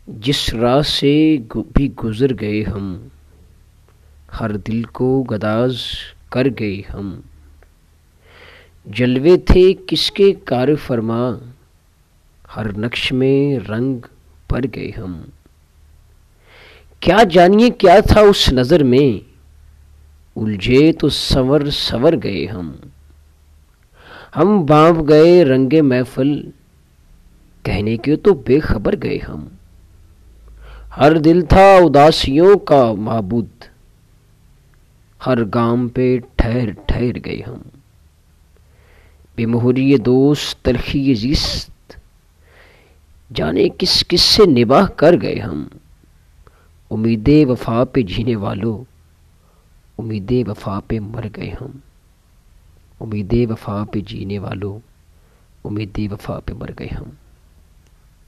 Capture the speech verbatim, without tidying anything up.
जिस राह से गु- भी गुजर गए हम, हर दिल को गदाज कर गए हम। जलवे थे किसके कार फरमा, हर नक्श में रंग भर गए हम। क्या जानिए क्या था उस नजर में, उलझे तो संवर संवर गए हम। हम बांप गए रंगे महफिल, कहने के तो बेखबर गए हम। हर दिल था उदासियों का माबूद, हर गाम पे ठहर ठहर गए हम। बेमोहरी दोस्त तलखी जिस्त, जाने किस किस से निबाह कर गए हम। उम्मीदें वफा पे जीने वालों, उम्मीदें वफा पे मर गए हम। उम्मीदें वफा पे जीने वालों, उम्मीदें वफा पे मर गए हम।